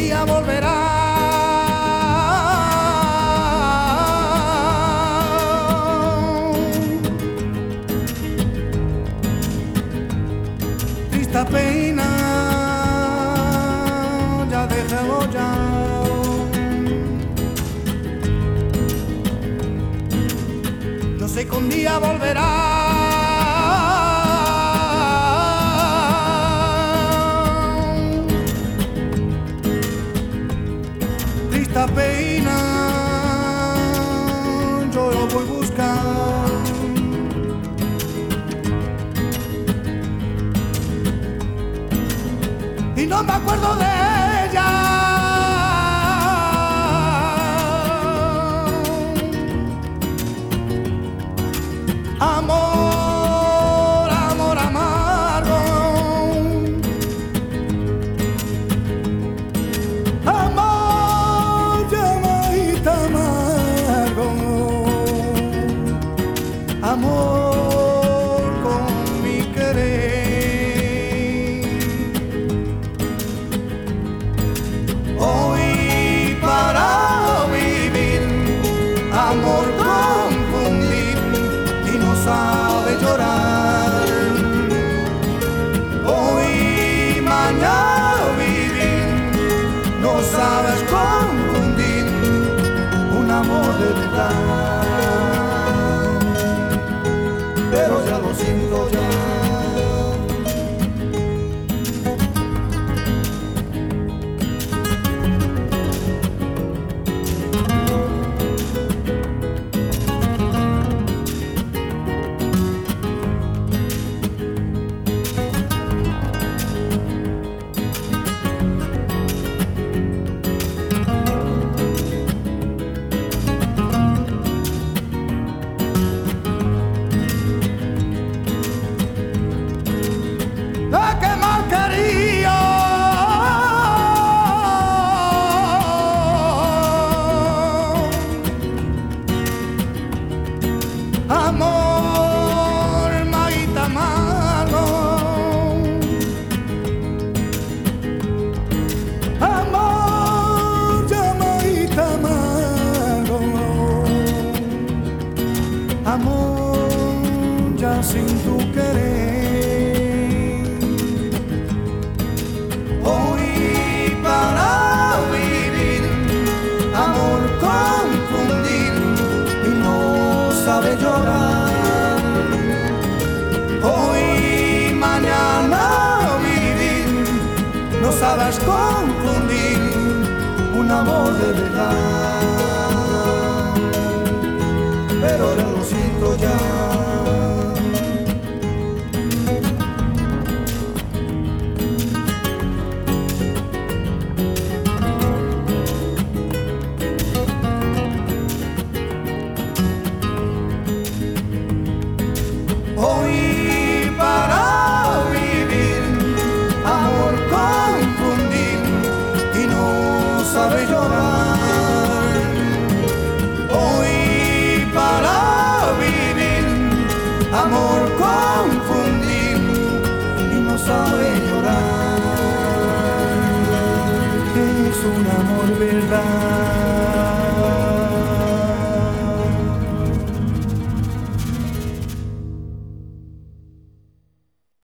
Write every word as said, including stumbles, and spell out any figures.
día volverá. Triste pena, ya déjalo ya. Yo sé que un día volverá. Esta pena yo lo voy a buscar. Y no me acuerdo de ella. Amor, amor amargo. Amor, llamadita amargo. Amor con mi querer. Hoy para vivir, amor confundir y no sabe llorar. Hoy, mañana vivir, no sabes confundir un amor de verdad. Pero ya lo siento ya. La que más quería. Amor, maíta malo. Amor, llamadita malo. Amor, ya sin tu querer. Hoy para vivir, amor confundir y no sabe llorar. Hoy, mañana vivir, no sabes confundir un amor de verdad. Pero ya lo siento ya. Hoy para vivir, amor confundir y no sabe llorar. Hoy para vivir, amor confundir y no sabe llorar. Es un amor verdad.